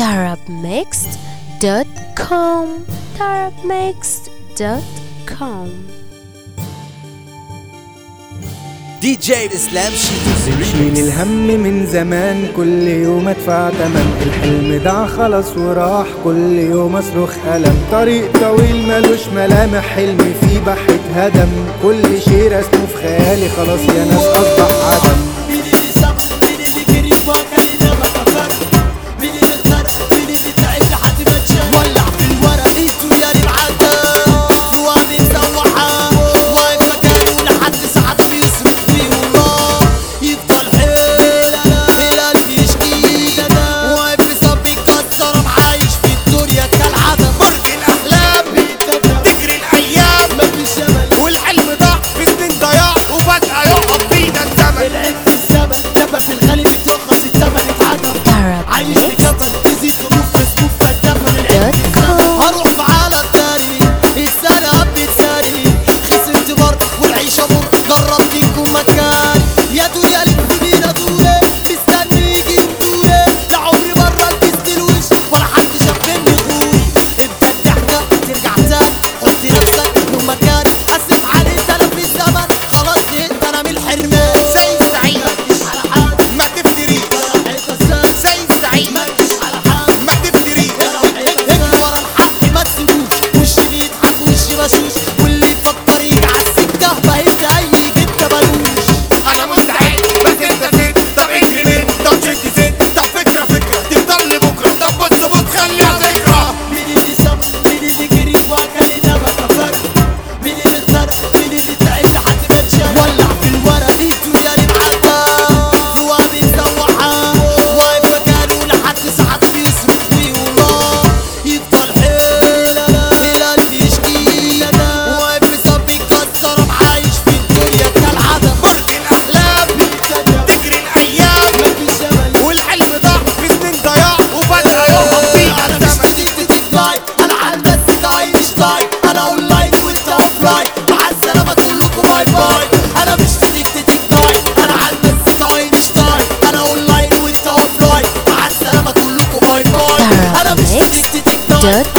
arabmixed.com arabmixed.com. دي جي اسلام شيتو. بنشيل الهم من زمان، كل يوم ادفع تمن، الحلم ضاع خلاص وراح، كل يوم اصرخ ألم، طريق طويل ملوش ملامح، حلمي فيه بحر هدم، كل شيء رسمه في خيالي خلاص يا ناس اصبح عدم. مين اللي سبق، مين اللي جري وكلنا ما كفر، مين اللي اتسرق، مين اللي تعب لحد ما اتشال، ولع في الورق الدنيا اللي معدى صواري مسوحة، واقف مكانه لحد ساعات بيصرخ فيه والله يفضل القلب يشكي ندى، واقف بصب يكسر عايش في الدنيا كالعدم، برج الأحلام تجري الأيام مفيش امل والحلم ضاع في سنين ضياع وفجأة يقف بينا الزمن. العيب في الزمن دبة في الغالي بيترخص الثمن اتعدم، عايش في كفن تزيد ظروف مسكوف فالدفن العيب في الزمن. هروح في عالم تاني السنة قبل الثاني، خسرت برضه والعيشة مر، جربني يكون مكان يا دنيا لك بينا دوري مستني يجي دوري، لا عمري مرة لبست الوش ولا حد شاف مني غوري، ابدا الضحكة ترجع تاني، حط نفسك له مكان، اسف عليك انا في الزمن خلاص زهقت انا من الحرمان، زي الزعيم مش على حال ما تفتريش، زي الزعيم مش على حال ما تفتريش. ورا الحق ما تسيبوش، وش بيضحك وش بشوش، واللي يفكر يجي على السكة بهز اي جدة ملوش. أنا مستعد بس أنت زيت، طب اجري ليه؟ طب شد زيت، طب فكرة تفضل لبكرة، طب بص خليها ذكرى. مين اللي سبق، مين اللي جري وكلنا ما كفر، مين اللي اتسرق، مين اللي تعب لحد ما اتشال، ولع في الورق الدنيا اللي معدى صواري مسوحة، واقف مكانه لحد ساعات بيصرخ فيه والله يفضل القلب يشكي ندى، واقف بصب يكسر عايش في الدنيا كالعدم، برج الأحلام تجري الأيام مفيش امل والحلم ضاع في سنين ضياع وفجأة يقف بينا انا مش الزمن. طريق تيك لايف، انا على البث ده مش لايف، انا اونلاين وانت اوفلاين، مع السلامه كلكم باي باي، انا مش طريق تيك لايف، انا على البث ده مش لايف، انا اونلاين وانت اوفلاين، مع السلامه كلكم باي باي، انا مش طريق تيك لايف.